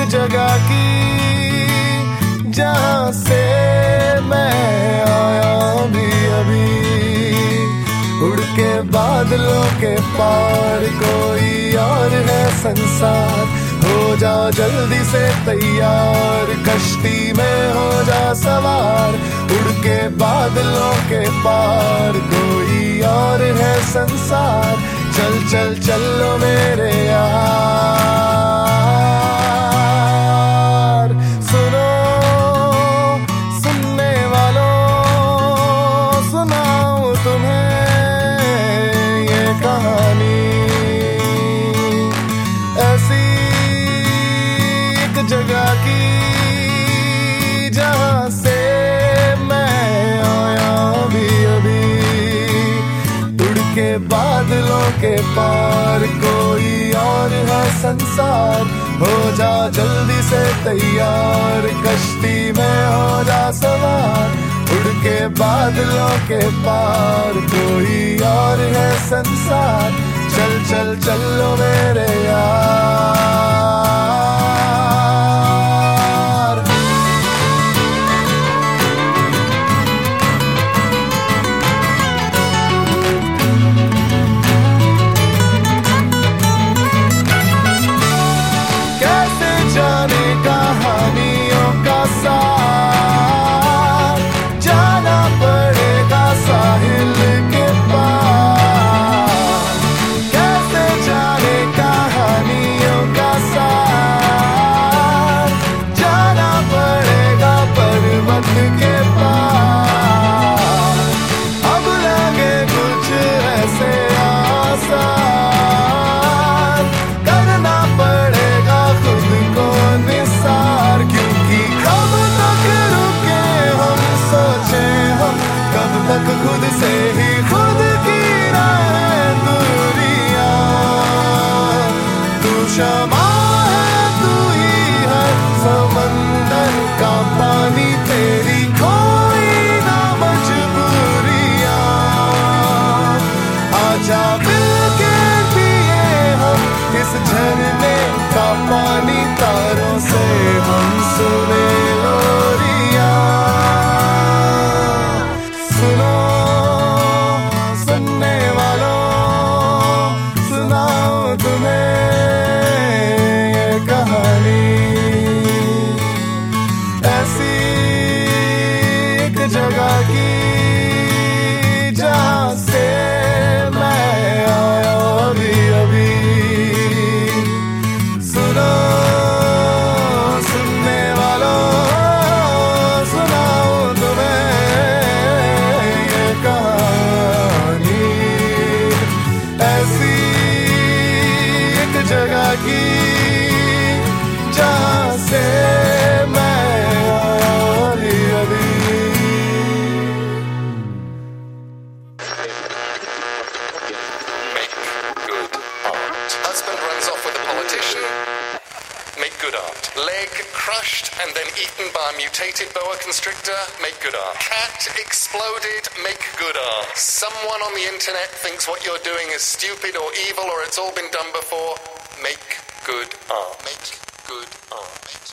जगह की जहां से मैं आया भी अभी, उड़ के बादलों के पार कोई और है संसार। हो जा जल्दी से तैयार, कश्ती में हो जा सवार, उड़ के बादलों के पार कोई और है संसार। चल चल चलो मेरे यार, सुनो सुनने वालों, सुनाऊं तुम्हें ये कहानी। ऐसी एक जगह की जहां से मैं आया भी अभी, उड़ के बादलों के पार कोई और है संसार। हो जा जल्दी से तैयार, कश्ती में हो जा सवार, उड़ के बादलों के पार कोई और है संसार। चल चल चलो मेरे यार। कैसे जाने कहानियों का सार, जाना पड़ेगा साहिल के पार। कैसे जाने कहानियों का सार, जाना पड़ेगा पर्वत के पार। अब लगे कुछ ऐसे आसार, करना पड़ेगा खुद को निसार। क्योंकि कब तक रुके हम, सोचे हम कब तक खुद से ही खुद की राहें दूरियां। तू शमा है, तू ही है समंदर का पानी, तेरी कोई ना मजबूरियां। आजा मिलके पिए हम इस झरने का पानी, तारों से हम सुने लोरियां। सुनो सुनने वालों, सुनाऊं तुम्हें ये कहानी। ऐसी एक जगह की जहां से मैं आया भी अभी, सुनो सुनने वालों, सुनाऊं तुम्हें ये कहानी। ऐसी एक जगह की जहां से मैं आया भी अभी। Make good art. Husband runs off with a politician. Make good art. Leg crushed and then eaten by a mutated boa constrictor. Make good art. Cat exploded. Make good art. Someone on the internet thinks what you're doing is stupid or evil or it's all been done before. Make good art. Make good art.